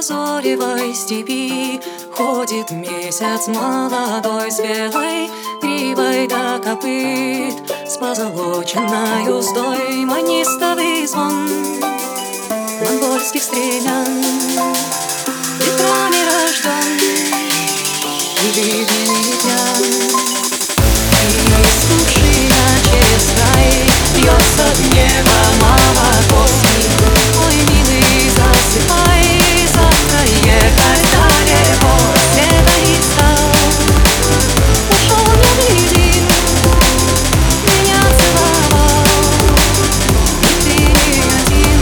лазоревой степи ходит месяц молодой, зрелой, гривой до копыт, с позолоченной уздой манистовый звон монгольских стремян. Ветрами рожден и ливнями пьян, и сушина через край льется в небо молоко с них. Ой, милый, засыпай, завтра ехать далеко. Света и стал, ушел невидим, меня целовал, и ты не один.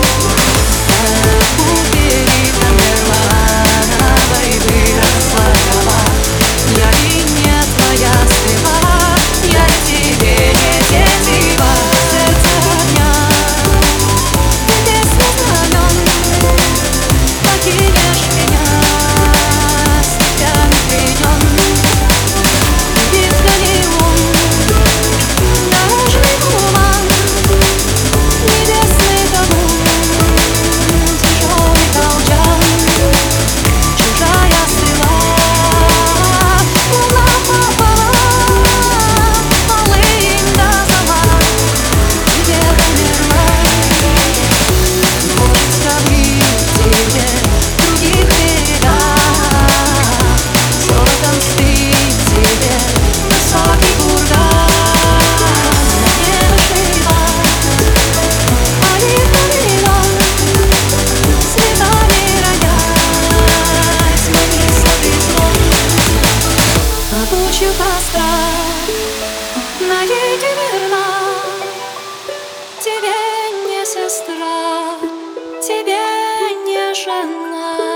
Как у Филиппа Мерлановой выросла трава, я и не твоя стрела, я тебе не тетива. Сердце огня, песня знамен, покинешь меня степями пленен. Видно ли он дорожный туман, небесный табун, тяжелый колчан, чужая стрела, луна пополам, малым до зола, где-то мирно. Хочется быть тебе в других берегах, золотом стыть тебе высокий курган. На небо шила олив павильон, цветами ронясь манистовый звон. А тучью костра навеки верна, тебе не сестра, тебе не жена.